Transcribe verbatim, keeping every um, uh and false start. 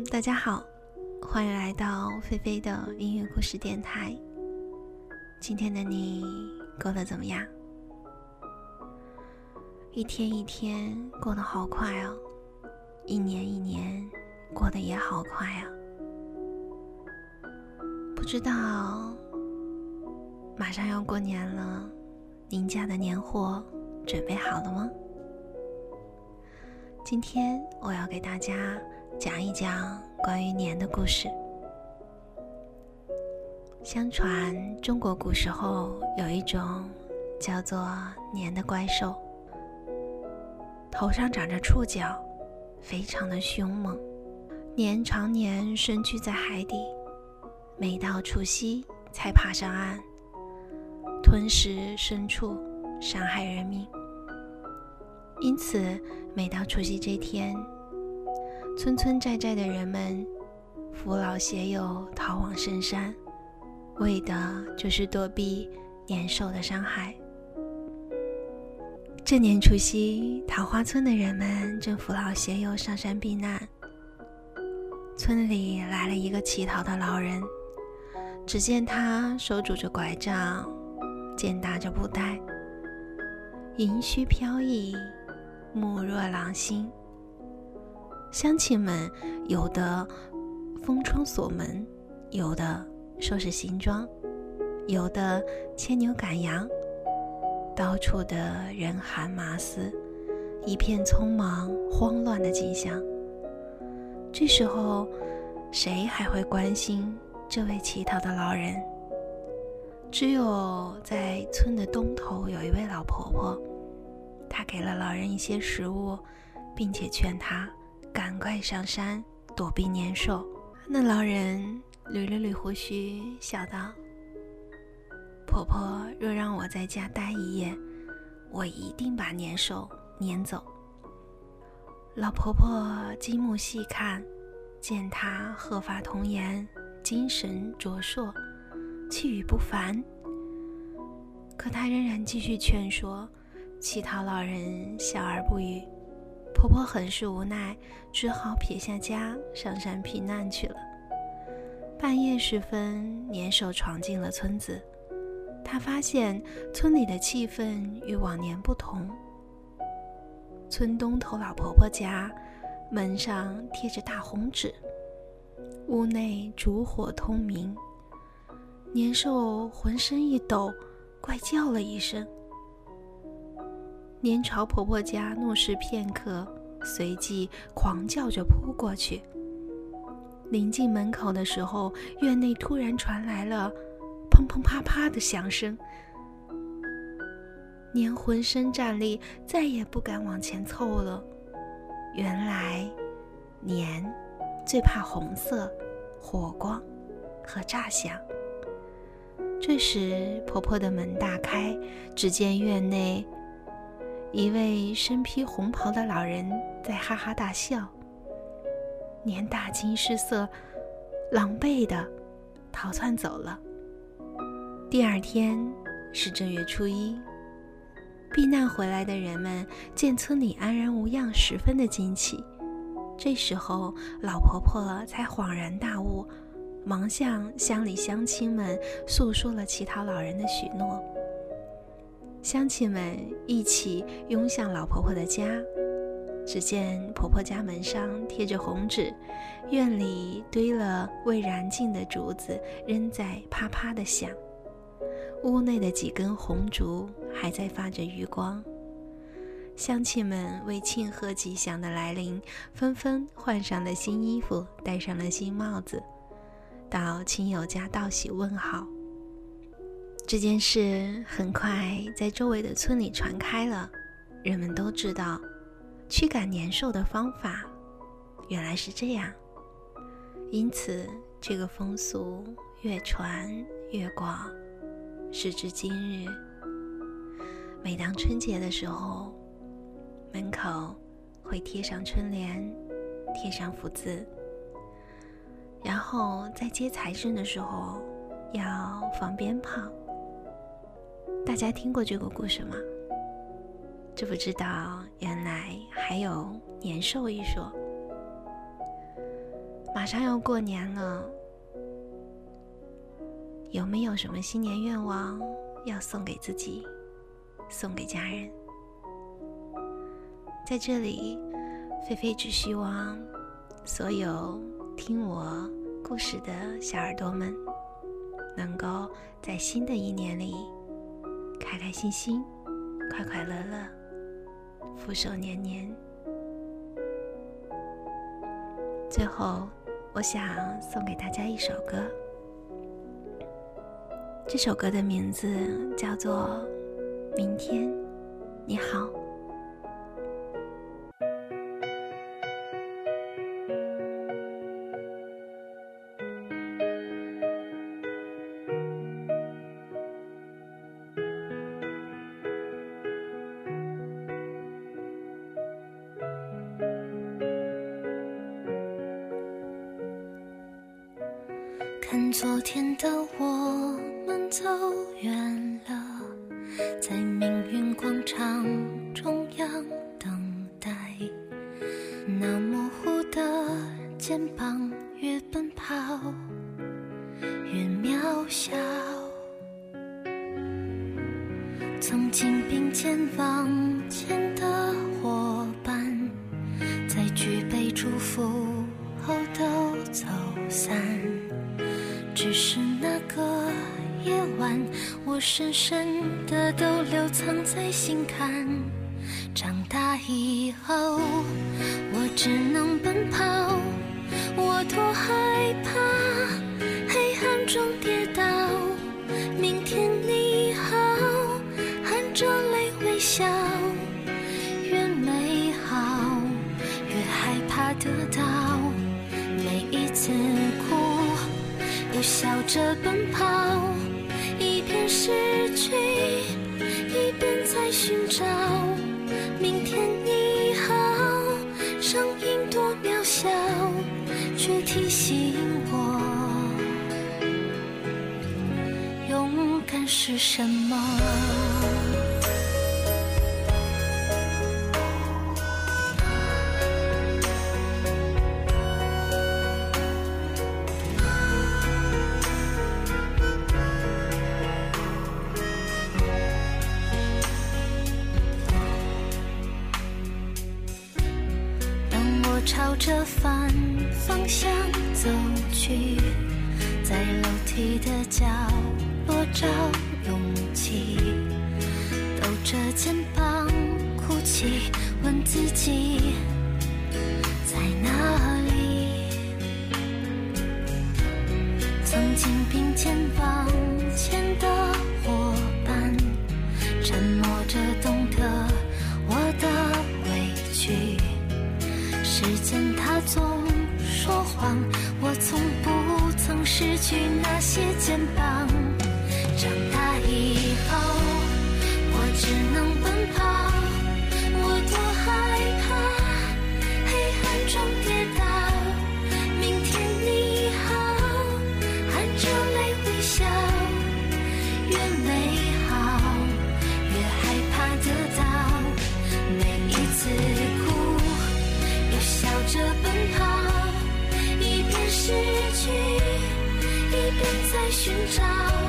大家好，欢迎来到菲菲的音乐故事电台。今天的你过得怎么样？一天一天过得好快哦，一年一年过得也好快啊。不知道马上要过年了，您家的年货准备好了吗？今天我要给大家讲一讲关于年的故事。相传中国古时候有一种叫做年的怪兽，头上长着触角，非常的凶猛。年常年深居在海底，每到除夕才爬上岸，吞食牲畜，伤害人民。因此每到除夕这天，村村寨寨的人们扶老携幼逃往深山，为的就是躲避年兽的伤害。这年除夕，桃花村的人们正扶老携幼上山避难。村里来了一个乞讨的老人，只见他手拄着拐杖，肩搭着布袋，银须飘逸，目若狼星。乡亲们有的封窗锁门，有的收拾行装，有的牵牛赶羊，到处的人喊马嘶，一片匆忙慌乱的景象。这时候谁还会关心这位乞讨的老人？只有在村的东头有一位老婆婆，她给了老人一些食物，并且劝他赶快上山躲避年兽。那老人捋了捋胡须，笑道：婆婆若让我在家待一夜，我一定把年兽撵走。老婆婆极目细看，见她鹤发童颜，精神矍铄，气宇不凡，可她仍然继续劝说，乞讨老人笑而不语。婆婆很是无奈，只好撇下家上山避难去了。半夜时分，年兽闯进了村子，她发现村里的气氛与往年不同。村东头老婆婆家门上贴着大红纸，屋内烛火通明。年兽浑身一抖，怪叫了一声。年朝婆婆家怒视片刻，随即狂叫着扑过去。临近门口的时候，院内突然传来了砰砰啪啪的响声。年浑身战栗，再也不敢往前凑了。原来年最怕红色、火光和炸响。这时婆婆的门大开，只见院内一位身披红袍的老人在哈哈大笑。年大惊失色，狼狈地逃窜走了。第二天是正月初一，避难回来的人们见村里安然无恙，十分的惊奇。这时候老婆婆才恍然大悟，忙向乡里乡亲们诉说了乞讨老人的许诺。乡亲们一起拥向老婆婆的家，只见婆婆家门上贴着红纸，院里堆了未燃尽的竹子，仍在啪啪地响。屋内的几根红烛还在发着余光。乡亲们为庆贺吉祥的来临，纷纷换上了新衣服，戴上了新帽子，到亲友家道喜问好。这件事很快在周围的村里传开了，人们都知道驱赶年兽的方法原来是这样。因此这个风俗越传越广，时至今日，每当春节的时候，门口会贴上春联，贴上福字，然后在接财神的时候要放鞭炮。大家听过这个故事吗？知不知道原来还有年兽一说？ 马上要过年了，有没有什么新年愿望要送给自己，送给家人？在这里，菲菲只希望所有听我故事的小耳朵们，能够在新的一年里开开心心，快快乐乐，福寿年年。最后，我想送给大家一首歌，这首歌的名字叫做《明天你好》。 看昨天的我们走远了，在命运广场中央等待，那模糊的肩膀越奔跑越渺小，曾经并肩往前的伙伴，在举杯祝福后都走散，只是那个夜晚，我深深的都留藏在心坎。长大以后，我只能奔跑，我多害怕黑暗中跌倒。明天你好，含着泪微笑，越美好越害怕得到，每一次哭又笑着奔跑，一边失去一边在寻找。明天你好，声音多渺小，却提醒我勇敢是什么。朝着反方向走去，在楼梯的角落找勇气，抖着肩膀哭泣，问自己在哪里。曾经并肩往前的伙伴，沉默着懂得我的委屈，时间它总说谎，我从不曾失去那些肩膀。长大以后，我只能奔跑，我多害怕黑暗中跌倒。明天你好，含着泪微笑，越美好越害怕得到，每一次哭笑着奔跑，一边失去一边在寻找。